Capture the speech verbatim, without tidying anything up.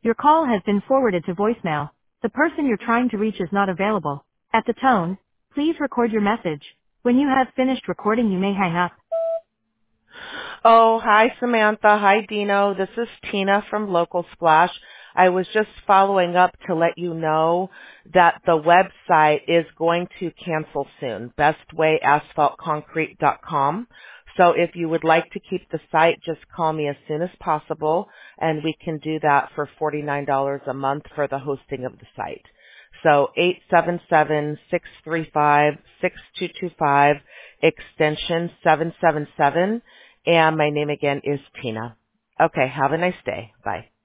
Your call has been forwarded to voicemail. The person you're trying to reach is not available. At the tone, please record your message. When you have finished recording, you may hang up. Oh, hi, Samantha. Hi, Dino. This is Tina from Local Splash. I was just following up to let you know that the website is going to cancel soon, best way asphalt concrete dot com. So if you would like to keep the site, just call me as soon as possible, and we can do that for forty-nine dollars a month for the hosting of the site. So eight seven seven, six three five, six two two five, extension seven seven seven. And my name again is Tina. Okay, have a nice day. Bye.